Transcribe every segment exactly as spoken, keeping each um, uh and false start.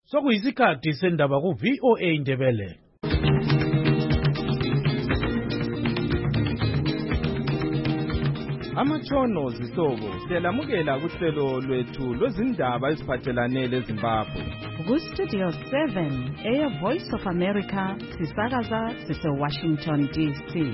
Sokuyisikhathi sendaba ku V O A Ndebele. Amatshono zihlobo siyalamukela kuhlelo lwethu lwezindaba eziphathelane leZimbabwe. Ku Studio seven, Air Voice of America, sisakaza sise Washington D C.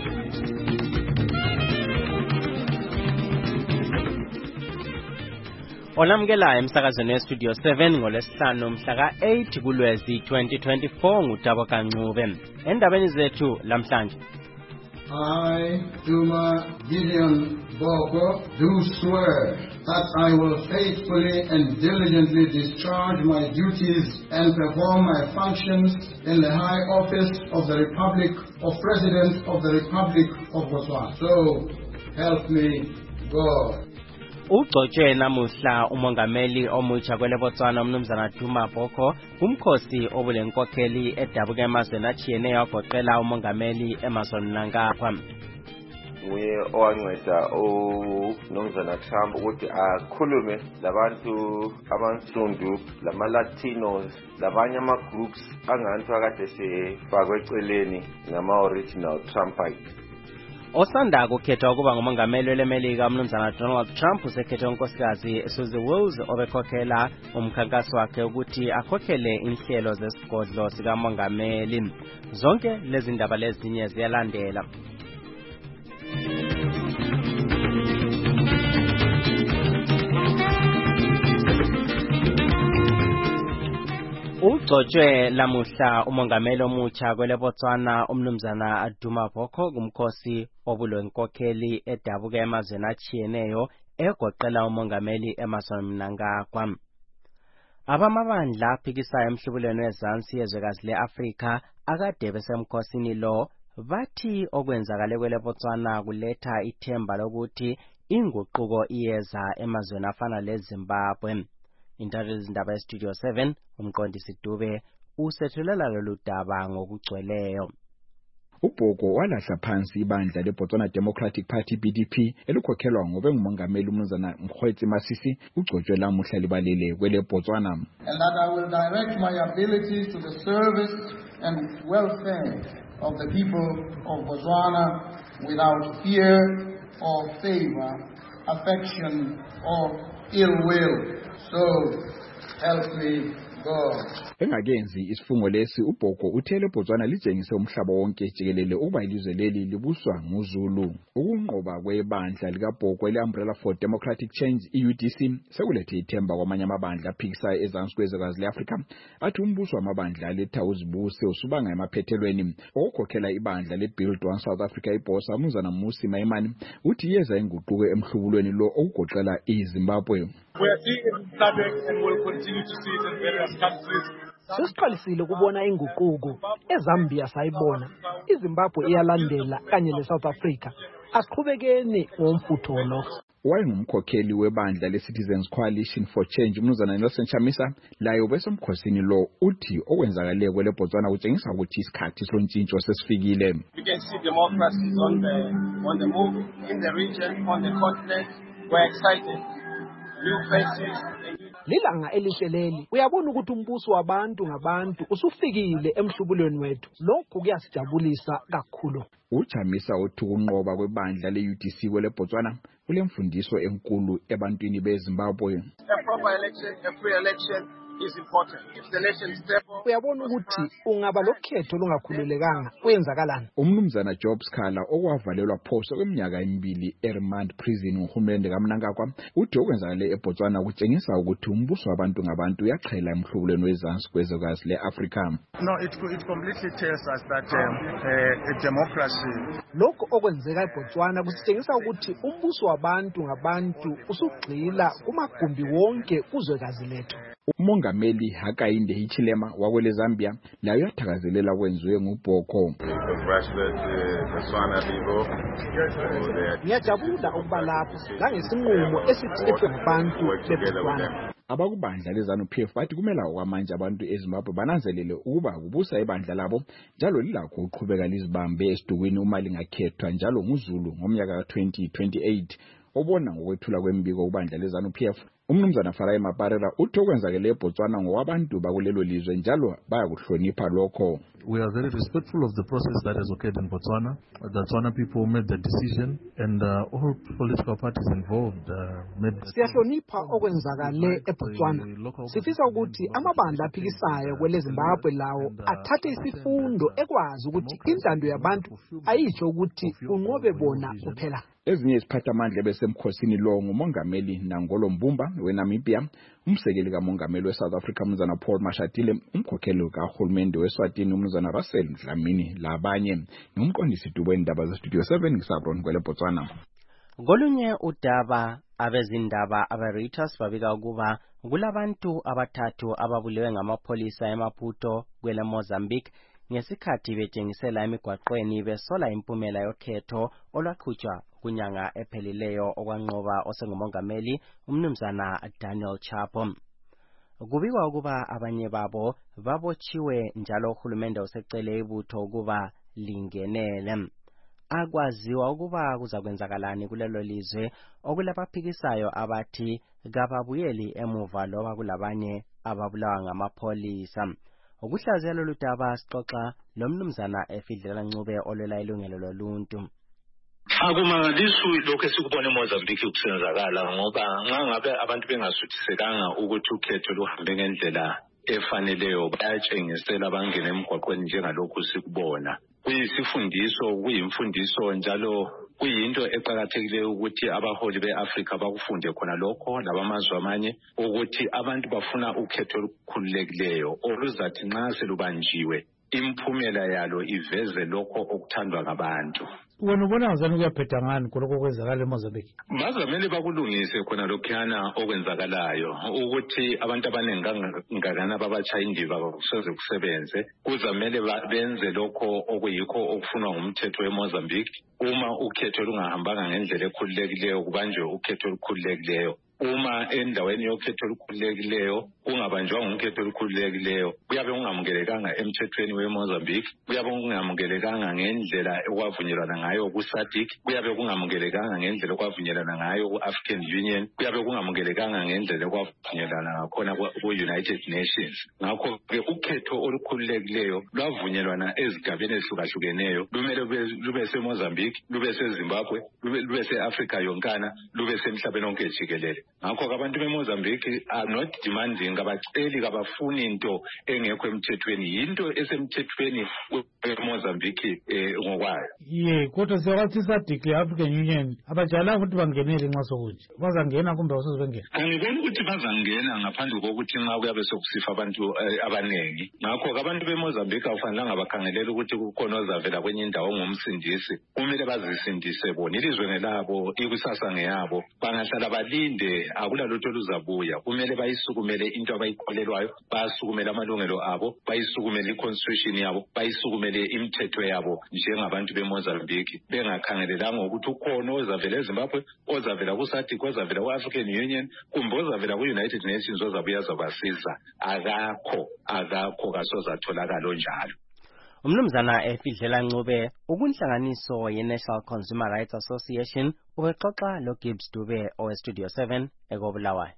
Olamukela emsakazweni weStudio seven ngolesihlanu mhla ka eight kuLwezi twenty twenty-four nguTabo Kancube. Endabeni zethu lamhlanje. I, Duma Gideon Boko, do swear that I will faithfully and diligently discharge my duties and perform my functions in the high office of the Republic of President of the Republic of Botswana. So, help me God. Ugcotshwe namuhla umongameli omutsha kwele Botswana umnumzana Duma Boko kumkhosi obulenkokheli edabuka emazweni atshiyeneyo agoqela umongameli Emmerson Mnangagwa. Nguye owanceda uMnumzana Trump ukuthi akhulume labantu abansundu lama-Latinos labanye ama-groups angantu akade sefakwe eceleni ngama-original Trumpite. Osanda kukhethwa ukuba ngumongameli welemelika umnumzana Donald Trump usekhethe unkosikazi Susie Wiles obekhokhela umkhankaso wakhe ukuthi akhokhele inhlelo zesigodlo sikamongameli. Zonke lezi ndaba lezinye ziyalandela. Ugcotshwe lamuhla umongameli omutsha kwele Botswana umnumzana Duma Boko kumkhosi obulwenkokheli edabuka emazweni atshiyeneyo egoqela umongameli Emmerson Mnangagwa. Abamabandla aphikisayo emhlubulweni wezansi yezwekazi le-Afrika akade besemkhosini lo bathi okwenzakale kwele Botswana kuletha ithemba lokuthi inguquko iyeza emazweni afana leZimbabwe. Intare izindaba eStudio seven umqondisi Dube usethulela lolu daba ngokugcweleyo. uBhoko walahla phansi ibandla leBotswana Democratic Party B D P elikhokhelwa ngobe ngumongameli umnumzana Mkhwetsi Masisi ugcotshwe lamuhla libalele kwele Botswana. And that I will direct my abilities to the service and welfare of the people of Botswana without fear or favor, affection or ill will. So, help me God. Engakenzi isifungo lesi uBhoko uthele Botswana litshengise umhlaba wonke jikelele ukuba ilizwe leli libuswa nguZulu. Ukunqoba kwebandla likaBhoko ele-Umbrella for Democratic Change I U D C sekulethe ithemba kwamanye amabandla aphikisayo ezansi kwezwekazi le-Afrika athi umbuso wamabandla aletha uzibuse usubanga emaphethelweni okukhokhela ibandla le-Build One South Africa iBosa umnumzana Mmusi Maimane uthi yeza inguquko emhlubulweni lo okugoqela iZimbabwe. We are seeing it in SADC and will continue to see it in various countries. Sesiqalisile kubona inguquko eZambia sayibona iZimbabwe iyalandela kanye leSouth Africa asiqhubekeni ngomfutho lo. Wayengumkhokheli webandla leCitizens Coalition for Change umnumzana Nelson Chamisa layo besemkhosini lo uthi okwenzakale kwele Botswana kutshengisa ukuthi isikhathi sontshintsho sesifikile. We can see democracy on the on the move in the region, on the continent. We're excited. Lilanga elihle leli uyabona ukuthi umbuso wabantu ngabantu usufikile emhlubulweni wethu. Lokhu kuyasijabulisa kakhulu. Uchamisa uthi ukunqoba kwebandla le-U D C kwele Botswana kulemfundiso enkulu ebantwini beZimbabwe. A proper election, a free election is important. If the nation step up, uyabona ukuthi ungaba lokhetho lungakhululekanga kwenzakalani. Umnumzana Job Scala okwavalelwa phoso kweminyaka emibili eRemand Prison nguhulumende kaMnangagwa uthi okwenzakale eBotswana kutshengisa ukuthi umbuso wabantu ngabantu uyaqhela emhlubulweni wezansi kwezwekazi le-Afrika. No, it it completely tells us that um, uh, a democracy. Lokho okwenzeka eBotswana kusitshengisa ukuthi umbuso wabantu ngabantu usugxila kumagumbi wonke kuzwekazi lethu. Umongameli Hakainde Hichilema wakwele Zambia layo yathakazelela kwenziwe nguBhoko. Ngiyajabula ukuba lapho langesinqumo esithethwe ngabantu beBotswana. Abakubandla leZanu-P F bathi kumela okwamanje abantu eZimbabwe bananzelele ukuba kubusa ibandla labo njalo lilakho uqhubeka lizibambe esidukwini uma lingakhethwa njalo nguZulu ngomnyaka ka twenty twenty-eight. obona ngokwethula kwembiko kubandla leZANU-P F umnumzana Farai Maparela uthi okwenzakele eBotswana ngowabantu bakulelo lizwe njalo bayakuhlonipha lokho. We are very respectful of the process that has occurred in Botswana. The Botswana people made the decision and uh, all political parties involved uh, made the Siyahlonipha okwenzakale eBotswana. Sifisa ukuthi amabandla aphikisayo kweleZimbabwe lawo athathe isifundo ekwazi ukuthi intando yabantu ayitsho ukuthi unqobe bona kuphela. Ezinye iziphathamandla besemkhosini lo ngumongameli Nangolo Mbumba weNamibia, umsekeli kamongameli weSouth Africa umnumzana Paul Mashatile, umkhokheli kahulumende weSwatini umnumzana Russell Dlamini labanye, nomqondisi dubo endaba zeStudio seven ngisabron kwele Botswana. Ngolunye udaba abezindaba abe-Reuters babika ukuba kulabantu abathathu ababulewe ngamapholisa eMaputo kwele Mozambique ngesikhathi betshengisela emigwaqweni besola impumela yokhetho olwaqhutshwa kunyanga ephelileyo okwanqoba osengumongameli umnumzana Daniel Chapo. Kubikwa ukuba abanye babo babotshiwe njalo uhulumende usecele ibutho ukuba lingenele. Akwaziwa ukuba kuzakwenzakalani kulelo lizwe okulabaphikisayo abathi kababuyeli emuva loba kulabanye ababulawa ngamapholisa. Ukuhlaziya lolu daba sixoxa lomnumzana efidlela Ncube olwela ilungelo loluntu. Akumangalisu lokho esikubona eMozambique ukusenzakala ngoba nxa ngabe abantu bengasuthisekanga ukuthi ukhetho luhambe ngendlela efaneleyo bayatshengisela bangena emgwaqweni njengalokhu sikubona. Kuyisifundiso kuyimfundiso njalo kuyinto eqhakathekileyo ukuthi abaholi beAfrika bakufunde khona lokho labamazwe amanye ukuthi abantu bafuna ukhetho olukhululekileyo oluzathi nxa selubanjiwe imphumela yalo iveze lokho okuthandwa ngabantu. Wena ubona ngazani kuyaphetha ngani kuloko kwenzakala eMozambique? Bazamele bakulungise khona lokhuyana okwenzakalayo ukuthi abantu abaningi kangakana babachaya indiva bakuseze kusebenze. Kuzamele benze lokho okuyikho okufunwa ngumthetho weMozambique. Uma ukhetho lungahambanga ngendlela ekhululekileyo kubanjwe ukhetho olukhululekileyo. Uma endaweni yokhetho olukhululekileyo kungabanjwa ngumkhetho olukhululekileyo kuyabe kungamukelekanga emthethweni weMozambique, kuyabe kungamukelekanga ngendlela okwavunyelwana ngayo ku-SADC, kuyabe kungamukelekanga ngendlela okwavunyelana ngayo ku-African Union, kuyabe kungamukelekanga ngendlela okwavunyelana ngakhona ku-United Nations. Ngakho-ke ukhetho olukhululekileyo lwavunyelwana ezigabeni ezihlukahlukeneyo lumele lube seMozambique, lube seZimbabwe, lube se-Afrika yonkana, lube semhlabeni wonke jikelele. Ngakho abantu beMozambique are not demanding abaceli kabafuni into engekho emthethweni, yinto esemthethweni weMozambique eh ngokwayo. Ye kodwa sewatsi SADC le-African Union abajala ukuthi bangenele nxa sokuthi bazangena kumbe awusozibengena. Angiboni ukuthi bazangena ngaphandle kokuthi nxa kuyabe sokusifa abantu abanengi. Ngakho abantu beMozambique akufanelanga bakhangelela ukuthi kukhona ozavela kwenye indawo ngomsindisi. Kumele bazisindise bona, ilizwe ngelabo, ikusasa ngeyabo, bangahlala balinde akula lutho luzabuya. Kumele bayisukumele into abayikholelwayo, bayisukumele amalungelo abo, bayisukumele iconstitution yabo, bayisukumele imithetho yabo njengabantu beMozambique, bengakhangelelanga ukuthi ukhona ozavela eZimbabwe, ozavela ku-SADC, ozavela ku-African Union, kumbe ozavela ku-United Nations ozabuya azobasiza. Akakho, akakho kasozatholakala onjalo. Umnumzana efidlela Ncube ukunhlanganiso ye-National Consumer Rights Association ubexoxa lo Gibbs Dube oweStudio seven ekobulawayo.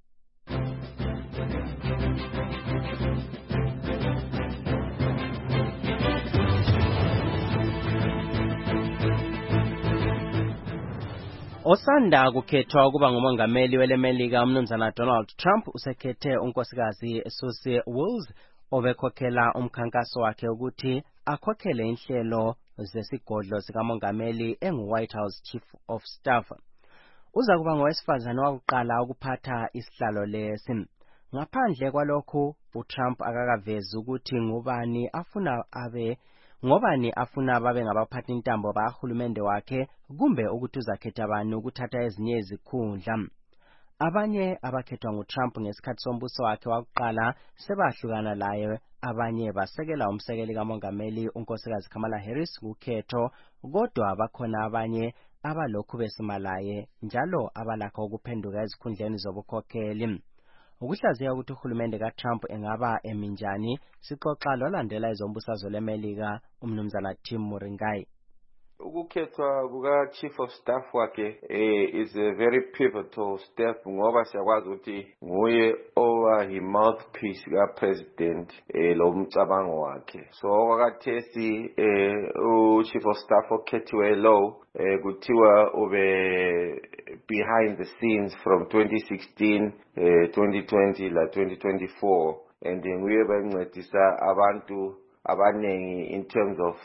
Osanda kukhethwa ukuba ngumongameli welemelika umnumzana Donald Trump usekhethe unkosikazi Susie Wiles obekhokhela umkhankaso wakhe ukuthi akhokhele inhlelo zesigodlo sikamongameli engu-White House Chief of Staff. Uza kuba ngowesifazane wakuqala ukuphatha isihlalo lesi. Ngaphandle kwalokhu, uTrump akakavezi ukuthi ngubani afuna abe ngobani afuna babe ngabaphathi intambo bahulumende wakhe kumbe ukuthi uzakhetha bani ukuthatha ezinye izikhundla. Abanye abakhethwa nguTrump ngesikhathi sombuso wakhe wakuqala sebahlukana laye, abanye basekela umsekeli kamongameli unkosikazi Kamala Harris kukhetho, kodwa bakhona abanye abalokhu besimalaye njalo abalakho ukuphenduka ezikhundleni zobukhokheli. Ukuhlaziya ukuthi uhulumende kaTrump engaba eminjani sixoxa lolandela izombusazwe leMelika umnumzana Tim Muringai. Ukukhethwa kuka Chief of Staff wakhe eh, is a very pivotal step ngoba siyakwazi ukuthi nguye owa hi mouthpiece ka president eh, lo mcabango wakhe. So wakhathesi eh, u Chief of Staff okhethiwe lo eh, kuthiwa ube behind the scenes from twenty sixteen eh, twenty twenty la twenty twenty-four, and nguye bancedisa abantu abanengi in terms of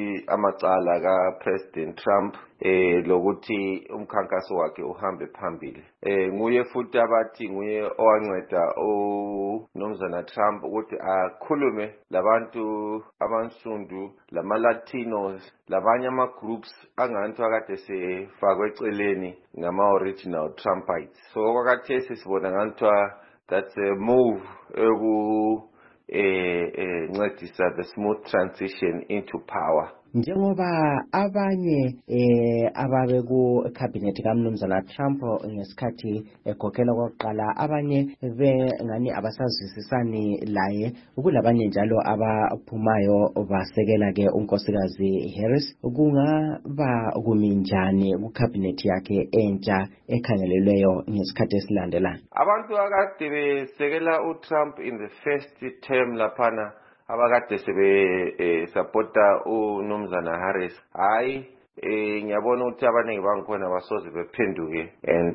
amacala ka President Trump eh lokuthi umkhankaso wakhe uhambe phambili. Eh nguye futhi abathi nguye owanceda uNomzana Trump ukuthi akhulume labantu abansundu, lama Latinos, labanye ama groups angantu akade sefakwe eceleni ngama original Trumpites. So kwakathesi sibona ngantwa that's a move eku eh eh ncedisa the smooth transition into power. Njengoba abanye eh ababe ku cabinet kaMnumzana Trump ngesikhathi ekhokhela kokuqala abanye bengani abasazwisisani laye, kulabanye njalo abaphumayo basekela ke unkosikazi Harris, kungaba kuminjani ku cabinet yakhe entsha ekhangelelweyo ngesikhathi esilandelayo? Abantu akade besekela uTrump in the first term laphana abakade sebe eh, supporta uNomzana Harris, hayi eh ngiyabona ukuthi abaningi bangikhona basoze bephenduke and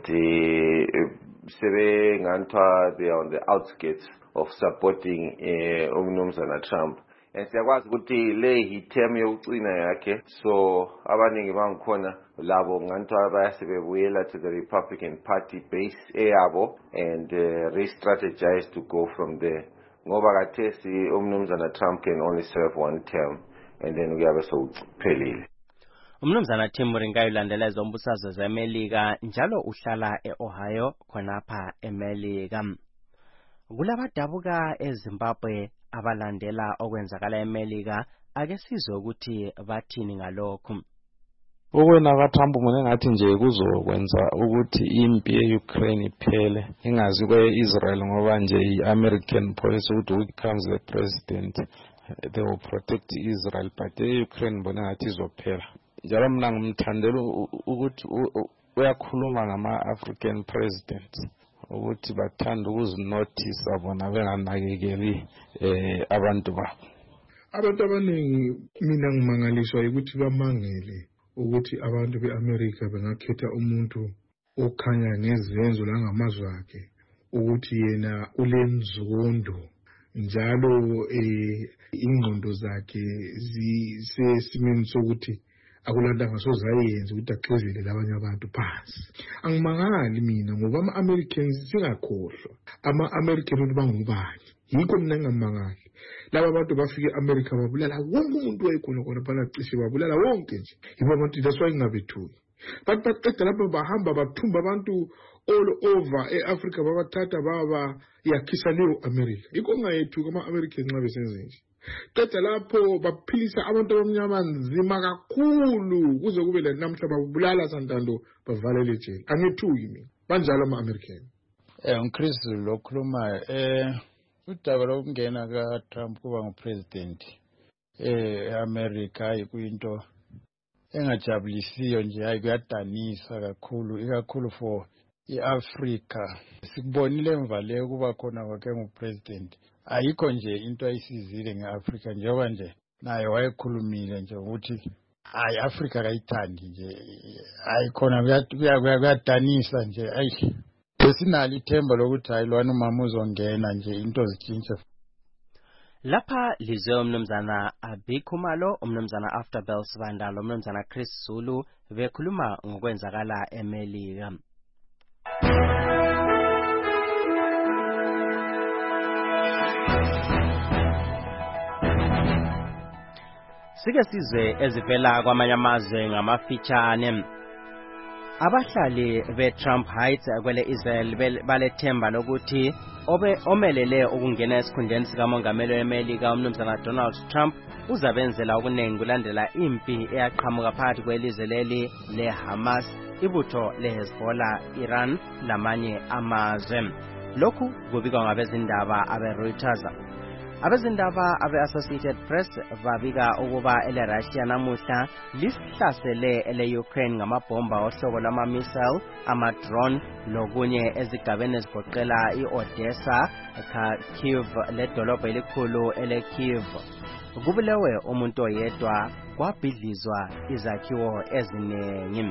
eh, sebe ngantwa they are on the outskirts of supporting eh, uNomzana Trump. And siyakwazi ukuthi le hi term yokucina yakhe, so abaningi bangikhona labo ngantwa bayasebebuyela to the Republican Party base eyabo and uh, re-strategize to go from there. Ngoba kathesi uMnumzana Trump can only serve one term and then uyabe sowuphelile. uMnumzana Timuri ngayilandela ezombusazwe zeMelika njalo uhlala eOhio khonapha eMelika. Kulabadabuka eZimbabwe abalandela okwenzakala eMelika, ake sizwe ukuthi bathini ngalokho. Ukwena kaTrump mina ngathi nje kuzokwenza ukuthi impi yeUkraine iphele, ingazi kweIsrael ngoba nje iAmerican policy ukuthi who becomes the president they will protect Israel, but eUkraine bona ngathi izophela. Njalo mina ngimthandela ukuthi uyakhuluma ngama-African presidents ukuthi bathanda ukuzinothisa bona benganakekeli eh abantu babo. Abantu abaningi mina ngimangaliswa ukuthi bamangele ukuthi abantu beAmerica bengakhetha umuntu okhanya ngezenzo langamazwi akhe ukuthi yena ulemzondo njalo eh ingqondo zakhe zisesimeni sokuthi akulanda ngasoze ayenze ukuthi axezele labanye abantu phansi. Angimangali mina ngoba ama-Americans singakhohlwa ama-American bangubani, yikho mina ngingamangali. Laba bantu bafike eAmerica babulala wonke umuntu wayekhona khona phana, cishe babulala wonke nje. Yibo abantu that's why ngingabethuki. But baqeda lapho bahamba bathumba abantu all over eAfrica babathatha baba yakhisa leyo America. Yikho ngingayethuki ama-Americans nxa besenze nje. Qeda lapho baphilisa abantu abamnyama nzima kakhulu kuze kube la namhla babulala santando bavalele ejele. Angithuki mina. Banjalo ama-American. Eh uChris lokhuluma eh udaba lokungena kaTrump kuba ngupresident eh eAmerica ikuyinto engajabulisiyo nje, hayi kuyadanisa kakhulu, ikakhulu for iAfrica. Sikubonile emva le kuba khona kwakhe ngupresident, ayikho nje into ayisizile ngeAfrica njengoba nje naye wayekhulumile nje ukuthi hayi Africa kayithandi nje, ayikhona kuyadanisa nje. Ayi besinalo ithemba lokuthi hayi lwana umama uzongena nje into zitshintshe. Lapha lizwe uMnumzana Abikhumalo, uMnumzana Afterbell Sibandalo, uMnumzana Chris Zulu bekhuluma ngokwenzakala eMelika. Sike sizwe ezivela kwamanye amazwe ngamafitshane. Abahlali beTrump Heights kwele Israel balethemba lokuthi obe omelele ukungena esikhundleni sikamongameli weMelika uMnumzana Donald Trump uzabenzela okuningi kulandela impi eyaqhamuka phakathi kwelizwe leli leHamas, ibutho leHezbollah, Iran lamanye amazwe. Lokhu kubikwa ngabezindaba abeReuters. Abezindaba abe-Associated Press babika ukuba ele-Russia namuhla lihlasele ele-Ukraine ngamabhomba ohlobo lwama-missile, ama-drone lokunye ezigabeni ezigoqela i-Odessa, Kyiv ledolobha elikhulu ele-Kyiv. Kubulewe umuntu oyedwa, kwabhidlizwa izakhiwo eziningi.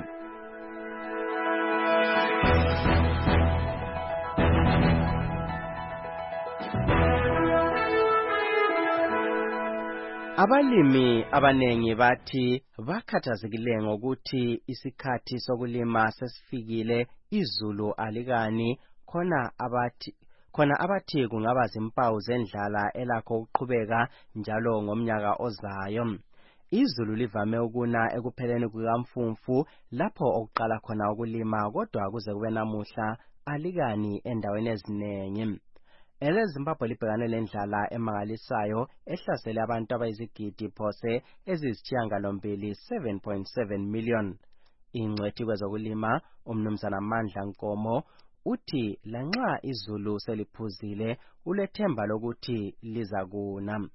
Abalimi abanengi bathi bakhathazekile ngokuthi isikhathi sokulima sesifikile, izulu alikani, khona abathi khona abathi kungaba zimpawu zendlala elakho ukuqhubeka njalo ngomnyaka ozayo. Izulu livame ukuna ekupheleni kukaMfumfu lapho okuqala khona ukulima, kodwa kuze kube namuhla alikani endaweni eziningi. EleZimbabwe libhekane lendlala emangalisayo ehlasele abantu abayizigidi phose eziyisishiyagalombili seven point seven million. Ingcwethi kwezokulima umnumzana Mandla Nkomo uthi lanxa izulu seliphuzile ulethemba lokuthi liza kuna.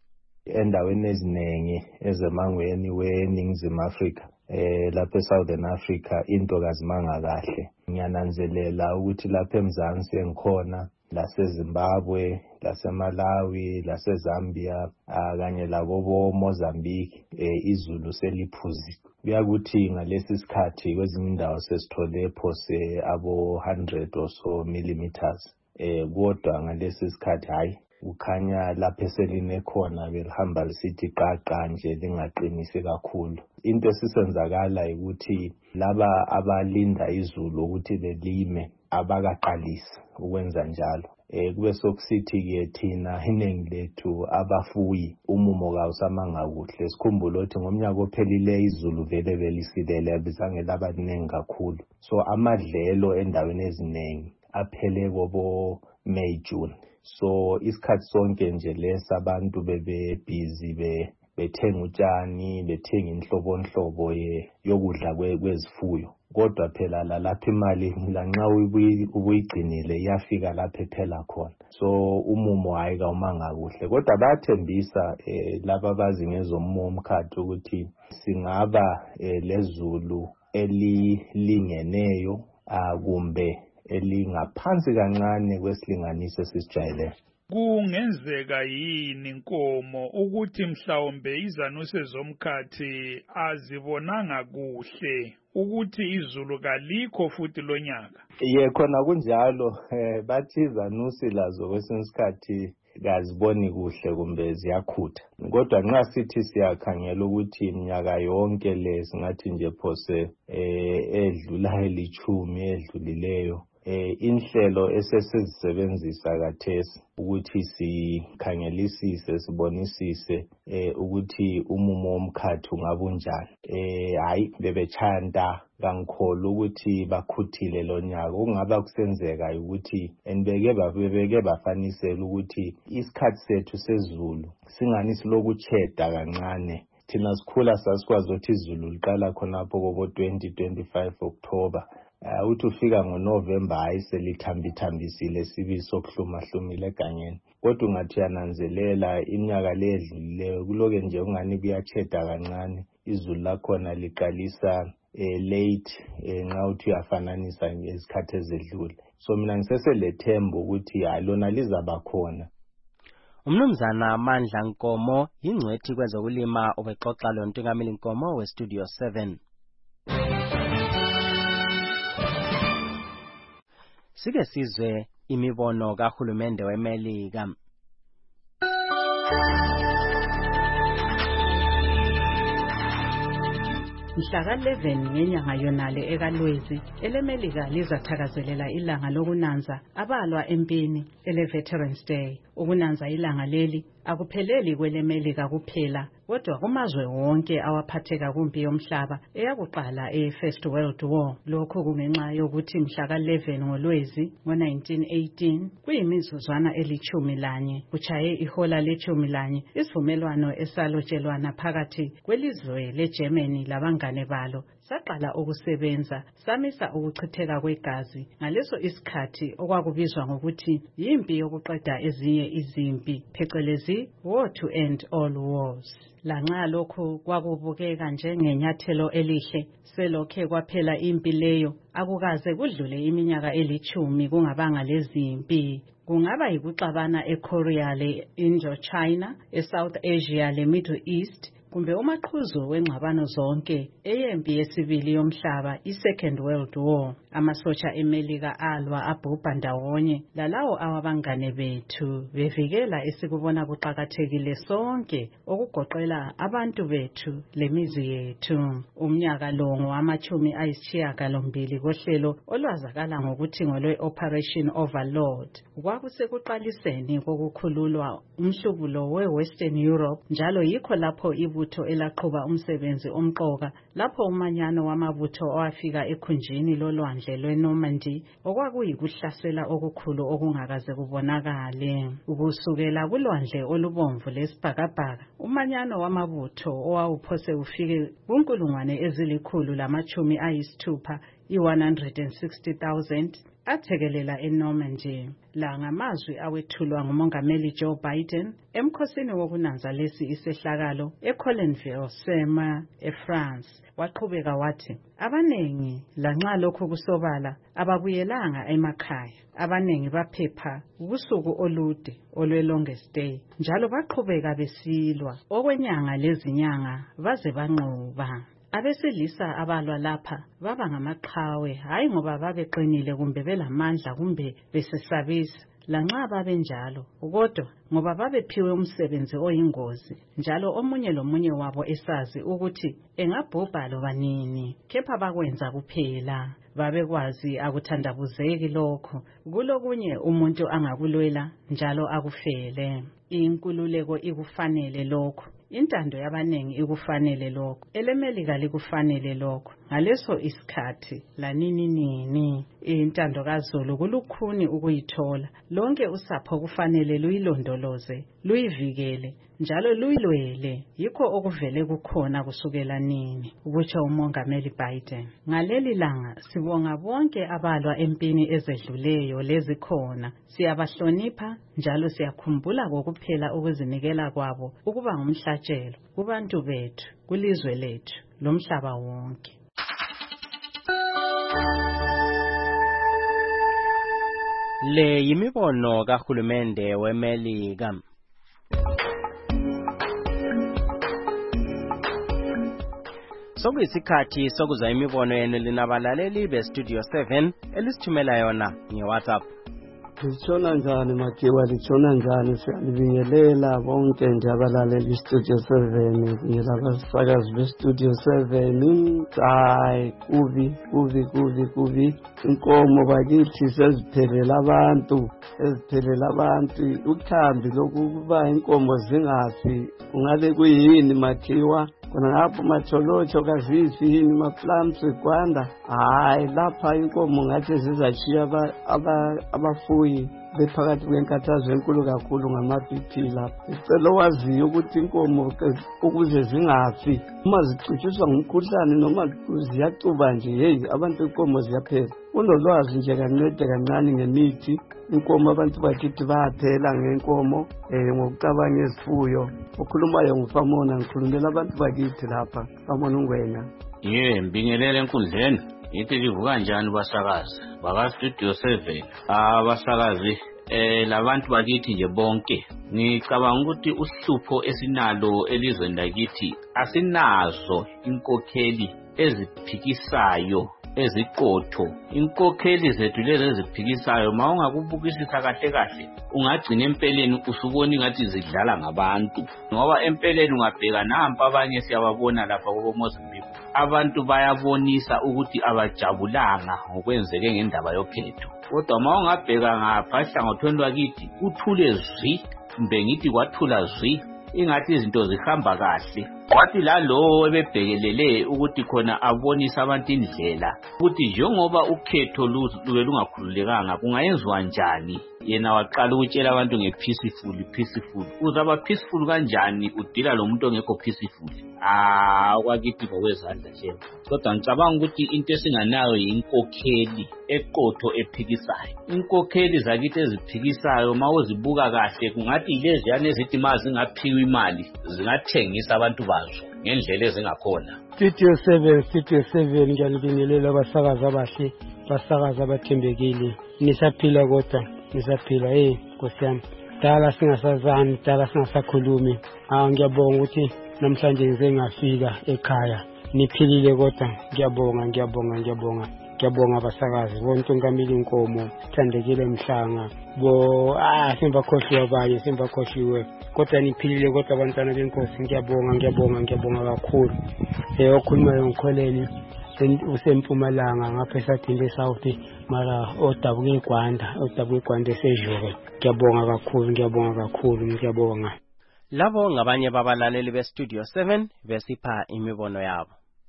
Endaweni eziningi ezemangweni weNingizimu Afrika eh lapha eSouthern Africa into kazimanga kahle. Ngiyananzelela ukuthi lapha eMzansi engikhona, laseZimbabwe, laseMalawi, laseZambia kanye lakobo Mozambique eh izulu seliphuzile. Kuyakuthi ngalesi sikhathi kwezinye indawo sesithole phose abo one hundred or so millimeters. Eh kodwa ngalesi sikhathi hayi ukhanya lapha eseline khona belihamba lisithi qaqa nje lingaqinisi kakhulu. Into esisenzakala ukuthi laba abalinda izulu ukuthi belime abakaqalisi ukwenza njalo. Eh kube sokusithi ke thina iningi lethu abafuyi umumo kawusamanga kuhle. Sikhumbula ukuthi ngomnyaka ophelile izulu vele belisidele bizange labaningi kakhulu. So amadlelo endaweni eziningi aphele kobo May June. So isikhathi sonke nje lesa abantu bebe busy be bethenga utshani, bethenga inhlobonhlobo yokudla kwezifuyo. Kodwa phela lapha imali lanxa ubuyigcinile iyafika lapha ephela khona. So umumo hayi kawumanga kuhle. Kodwa bayathembisa eh, laba abazi ngezomumo omkhathi ukuthi singaba eh, lezulu elilingeneyo kumbe elingaphansi kancane kwesilinganiso esisijayele. Kungenzeka yini Nkomo ukuthi mhlawumbe izanuse zomkhathi azibonanga kuhle ukuthi izulu kalikho futhi lonyaka? Ye khona kunjalo eh, bathi izanusi lazo kwesinye isikhathi kaziboni kuhle kumbe ziyakhutha. Kodwa nxa sithi siyakhangela ukuthi iminyaka yonke le singathi nje phose eh edlula elichumi edlulileyo eh inhlelo esesizisebenzisa kathesi ukuthi sikhangelisise sibonisise eh ukuthi umumo womkhathi ungabunjani. Eh hayi bebechanda kangikholo ukuthi bakhuthile lonyaka. Ungaba kusenzeka ukuthi enibeke babeke bafanisela ukuthi isikhathi sethu sezulu singani silokucheda kancane. Thina sikhula sasikwazi ukuthi izulu liqala khonapho kobo twenty twenty-five October. Uh, uthi ufika ngoNovember hayi selithambithambisile sibi sokuhluma hlumile egangeni. Kodwa ungathi uyananzelela iminyaka le edlulileyo kuloke nje ungani kuyacheda kancane. Izulu lakhona liqalisa eh, late eh, nxa uthi uyafananisa ngesikhathi ezedlule. So mina ngiseselethemba ukuthi hayi lona lizaba khona. Umnumzana Mandla Nkomo ingcwethi kwezokulima ubexoxa lo Ntungamili Nkomo we Studio seven. Sike sizwe imibono kahulumende weMelika. Mhla eleven ngenyanga yonale ekaLwezi eleMelika lizathakazelela ilanga lokunanza abalwa empini ele-Veterans Day. Ukunanza ilanga leli akupheleli kweleMelika kuphela kodwa kumazwe wonke awaphatheka kumpi yomhlaba eyakuqala e-First World War. Lokho kungenxa yokuthi mhla eleven ngoLwezi ngo-nineteen eighteen kuyimizuzwana elichumi lanye kuchaye ihola lechumi lanye isivumelwano esalotshelwana phakathi kwelizwe leGermany labangane balo saqala ukusebenza samisa ukuchitheka kwegazi ngaleso isikhathi okwakubizwa ngokuthi yimpi yokuqeda ezinye izimpi phecelezi war to end all wars. Lanxa lokho kwakubukeka njengenyathelo elihle selokhe kwaphela impi leyo akukaze kudlule iminyaka elithumi kungabanga lezimpi. Kungaba yikuxabana eKorea le Indo-China, eSouth Asia le Middle East, kumbe umaqhuzu wengxabano zonke eyempi yesibili yomhlaba i-Second World War. Amasotsha eMelika alwa abhubha ndawonye lalawo awabangane bethu bevikela esikubona kuqakathekile sonke okugoqela abantu bethu lemizi yethu. Umnyaka lo ngowamachumi ayisishiyagalombili kohlelo olwazakala ngokuthi ngolwe Operation Overlord. Kwakusekuqaliseni kokukhululwa umhlubulo we-Western Europe, njalo yikho lapho ibutho elaqhuba umsebenzi omqoka lapho umanyano wamabutho owafika ekhunjini lolwandle lweNormandy okwakuyikuhlasela okukhulu okungakaze kubonakale. Ukusukela kulwandle olubomvu lesibhakabhaka umanyano wamabutho owawuphose ufike kunkulungwane ezilikhulu lamachumi ayisithupha i-one hundred sixty thousand athekelela eNormandy. La ngamazwi awethulwa ngumongameli Joe Biden emkhosini wokunanza lesi isehlakalo eColinville, Sema, eFrance. Waqhubeka wathi abanengi lanxa lokho kusobala ababuyelanga emakhaya. Abanengi baphepha ubusuku olude olwe-longest day, njalo baqhubeka besilwa okwenyanga lezinyanga baze banqoba. Abesilisa abalwa lapha baba ngamaqhawe, hayi ngoba babeqinile kumbe belamandla kumbe besesabisa, lanxa babenjalo, kodwa ngoba babephiwe umsebenzi oyingozi, njalo omunye lomunye wabo esazi ukuthi engabhubha loba nini, kepha bakwenza kuphela. Babekwazi akuthandabuzeki lokho, kulokunye umuntu angakulwela njalo akufele. Inkululeko ikufanele lokho, intando yabanengi ikufanele lokho, elemelika likufanele lokho. Ngaleso isikhathi lanini nini intando kaZulu kulukhuni ukuyithola. Lonke usapho kufanele luyilondoloze, luyivikele njalo luyilwele. Yikho okuvele kukhona kusukela nini, ukutsho umongameli Biden. Ngaleli langa sibonga bonke abalwa empini ezedluleyo lezikhona. Siyabahlonipha njalo siyakhumbula kokuphela ukuzinikela kwabo ukuba ngumhlatshelo kubantu bethu, kulizwe lethu lomhlaba wonke. Le yimibono kahulumende weMelika. Sokuyisikhathi sokuzwa imibono yenu linabalaleli beStudio seven elisithumela yona ngeWhatsApp. Litshona njani Makiwa, litshona njani? Siyalibingelela bonke nje abalaleli iStudio seven, ngilabasakazi beStudio seven. Hayi kubi kubi kubi kubi, inkomo bakithi seziphelela abantu eziphelela abantu. Ukhambi lokuba inkomo zingafi kungabe kuyini Makiwa? Kona ngapho macholocho kazisi yini maplums kwanda? Hayi lapha inkomo ngathi zizashiya abafuyi bephakathi kwenkathazo enkulu kakhulu ngama-B P lapha. Icela waziyo ukuthi inkomo ukuze zingafi uma zicutshiswa ngumkhuhlane noma ziyacuba nje, hey abantu inkomo ziyaphela. Unolwazi nje kancede kancane ngemithi inkomo abantu bakithi bayaphela ngenkomo eh ngokucabanga izifuyo. Ukhulumayo ngufamona, ngikhulumela abantu bakithi lapha famona ungwenya. Ye mbingelele enkundleni, yithi livuka kanjani basakazi baka Studio seven? Ah basakazi eh labantu bakithi nje bonke, ngicabanga ukuthi uhlupho esinalo elizweni lakithi asinazo inkokheli eziphikisayo eziqotho. Inkokheli zethu lezi eziphikisayo ma ungakubukisisa kahle kahle ungagcina empeleni usubona ngathi zidlala ngabantu, ngoba empeleni ungabheka nampa abanye siyababona lapha koMozambique, abantu bayabonisa ukuthi abajabulanga ngokwenzeke ngendaba yokhetho. Kodwa ma ungabheka ngapha ehlangothweni lwakithi uthule zwi, mbe ngithi kwathula zwi, ingathi izinto zihamba kahle. Wathi lalo ebebhekelele ukuthi khona abonisa abantu indlela ukuthi njengoba ukhetho luke lungakhululekanga kungayenziwa njani yena waqala ukutshela abantu nge-peaceful peaceful. Uzaba peaceful kanjani udila lo muntu ongekho peaceful? Ah, kwakithi ngokwezandla nje. Kodwa ngicabanga ukuthi into esinganayo yinkokheli eqotho ephikisayo. Inkokheli zakithi eziphikisayo mawuzibuka kahle kungathi lezi yana ezithi mazi ngaphiwa imali zingathengisa abantu bazo ngendlela ezingakhona. Studio seven, Studio seven ngiyanibingelela abasakazi abahle, basakazi abathembekile. Nisaphila kodwa, nisaphila hey Nkosi yami. Dala singasazani, dala singasakhulumi. Ah ngiyabonga ukuthi namhlanje ngize ngafika ekhaya. Niphilile kodwa ngiyabonga, ngiyabonga, ngiyabonga. Ngiyabonga abasakazi bonke nkamili inkomo, Thandekile Mhlanga. Bo ah simba khohliwe abanye, simba khohliwe. Kodwa niphilile kodwa abantwana benkosi ngiyabonga, ngiyabonga, ngiyabonga kakhulu. Eh okhulumayo ngikholeni usempumalanga ngapha esathinde South mara odabuke eGwanda, odabuke eGwanda eseJobe. Ngiyabonga kakhulu, ngiyabonga kakhulu, ngiyabonga. Labo ngabanye babalaleli beStudio seven besipha imibono yabo.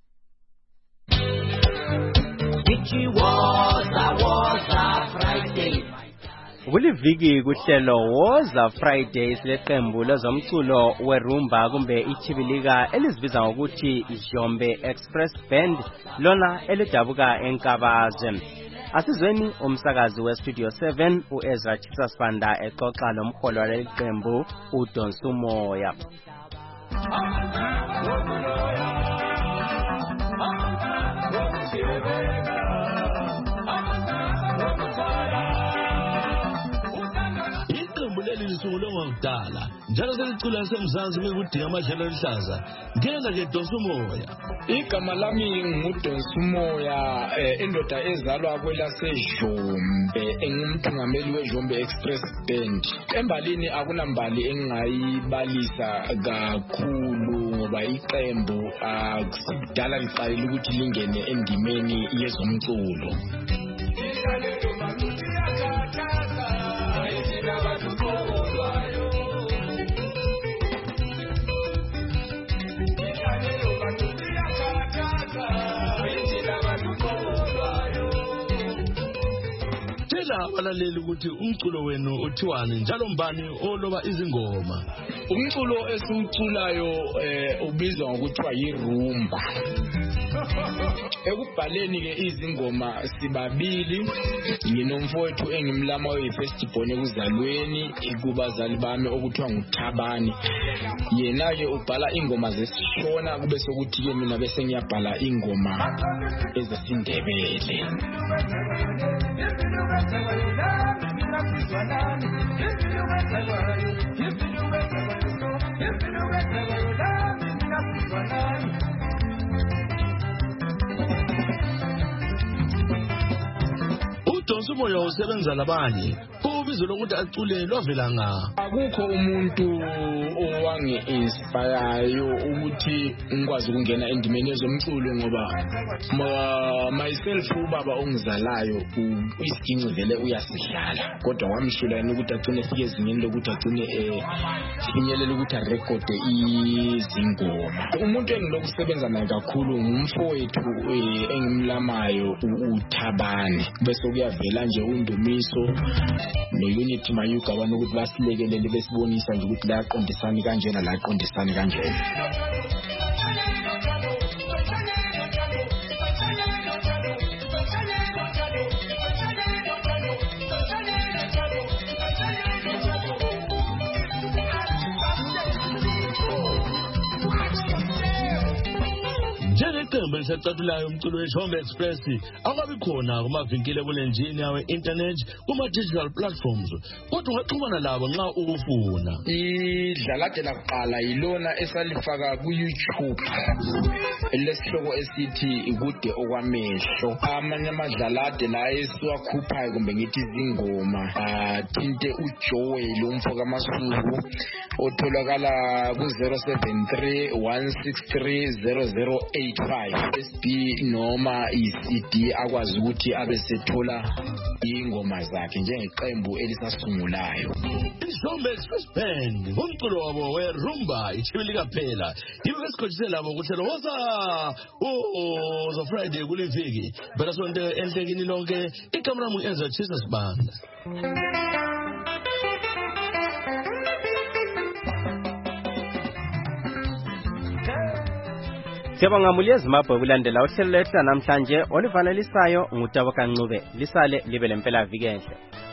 It was a was a Friday. Kuliviki kuhlelo Woza Fridays leqembu lezomculo werumba kumbe ichibilika elizibiza ngokuthi Jombe Express Band lona elidabuka eNkabaze. Asizweni umsakazi weStudio seven uEzra Chisasibanda exoxa lomkholo waleqembu uDonsumoya. Leli lisungulwe ngokudala njalo selicula semzansi bekudinga amadlelo eluhlaza ngena ke Donsumoya. Igama lami nguDonsumoya, indoda ezalwa kwelaseJombe, engumthungameli weJombe Express Band. Embalini akunambali engayibalisa kakhulu ngoba iqembu akusidala liqalile ukuthi lingene endimeni yezomculo. Abalaleli ukuthi umculo wenu uthiwani njalo mbani oloba izingoma? Umculo esiwuculayo eh ubizwa ngokuthiwa yirumba. Ekubhaleni ke izingoma sibabili, nginomfowethu engimlama we-first born ekuzalweni kubazali bami okuthiwa nguThabani. Yena ke ubhala ingoma zesishona kube sokuthi ke mina bese ngiyabhala ingoma ezesindebele. uDonsumoya usebenza labanye ubizo lokuthi acule lovela nga. Akukho umuntu owangi-inspire ukuthi ngikwazi ukungena endimeni yezomculo ngoba myself ubaba ongizalayo isiginci vele uyasidlala, kodwa wamshula yena ukuthi agcine efike ezingeni lokuthi agcine finyelela ukuthi arekode izingoma. Umuntu engilokusebenza naye kakhulu ngumfowethu engimlamayo uThabani, bese kuyavela nje uNdumiso ne-Unity Mayuga abantu ukuthi basilekelele besibonisa nje ukuthi la qondisani kanjena la qondisani kanjena. Njengeqembu elisacatulayo umculo weJombe Express akabi khona kumavinkile kulenjini yawe internet kuma-digital platforms, kodwa ungaxhumana labo nxa ukufuna. Idlalade lakuqala yilona esalifaka ku-YouTube elesihloko esithi Kude Okwamehlo. Amanye amadlalade la esiwakhuphayo kumbe ngithi izingoma athinte uJoel umfo kaMasuku otholakala ku zero seven three one six three zero zero eight five. S B noma i-C D akwazi ukuthi abe sethola ingoma zakhe njengeqembu elisasungulayo. iJombe Express Band umculo wabo werumba ichibilika phela yibo besikhotshisela labo ukuthi Woza Woza Friday kuleviki bela sonke enhlekini lonke. Ikamera mu Ezra Chisasibanda. Siyabonga Mulye Zimbabwe kulandela uhlelo lethu namhlanje olivanelisayo ngutabo kaNcube lisale libe lempela viki enhle.